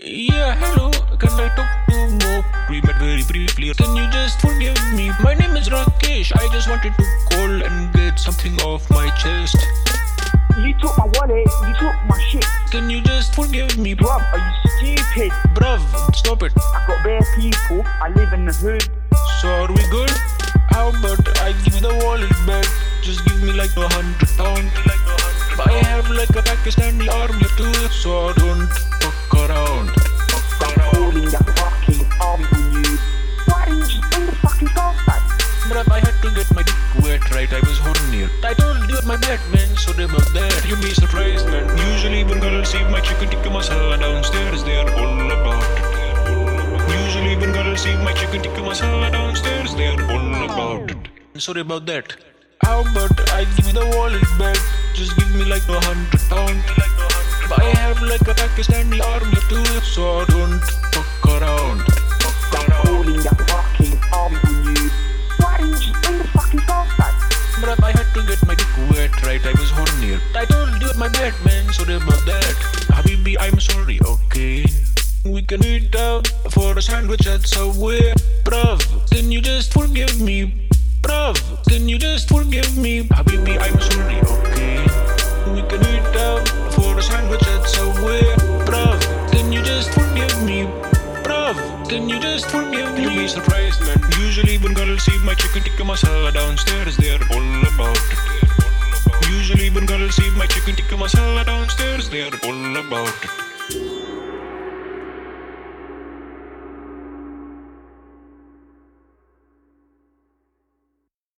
Yeah, hello, can I talk to Mo? We met very briefly, can you just forgive me? My name is Rakesh, I just wanted to call and get something off my chest. You took my wallet, you took my shit. Can you just forgive me? Bruv, are you stupid? Bruv, stop it. I got bare people, I live in the hood. So are we good? How about I give you the wallet back? Just give me like £100. I have like a Pakistani army too, so I don't fuck around. I'm calling that fucking army on you. Why didn't you bring the fucking stuff back? Bruv, I had to get my dick wet, right? I was horny. I told you my bad man, sorry about that. You'll be surprised, man. Usually when girls see my chicken tikka masala downstairs, they're all about it. Usually when girls see my chicken tikka masala downstairs, they're all about it. Sorry about that. How about I give you the wallet back? Just give me like £100. I have like a Pakistani army too, so I don't fuck around. I'm calling that fucking army on you. Why didn't you bring the fucking stuff back? Bruv, I had to get my dick wet, right? I was horny. I told you my bad man, sorry about that. Habibi, I'm sorry, okay? We can meet up for a sandwich at Subway. Bruv, can you just forgive me? Bruv, can you just forgive me? Habibi, I'm sorry, okay? We can meet up for a sandwich at Subway. Bruv, can you just forgive me? Bruv, can you just forgive me? You'll be surprised, man. Usually when girls see my chicken tikka masala downstairs, they're all about it. Usually when girls see my chicken tikka masala downstairs, they're all about it.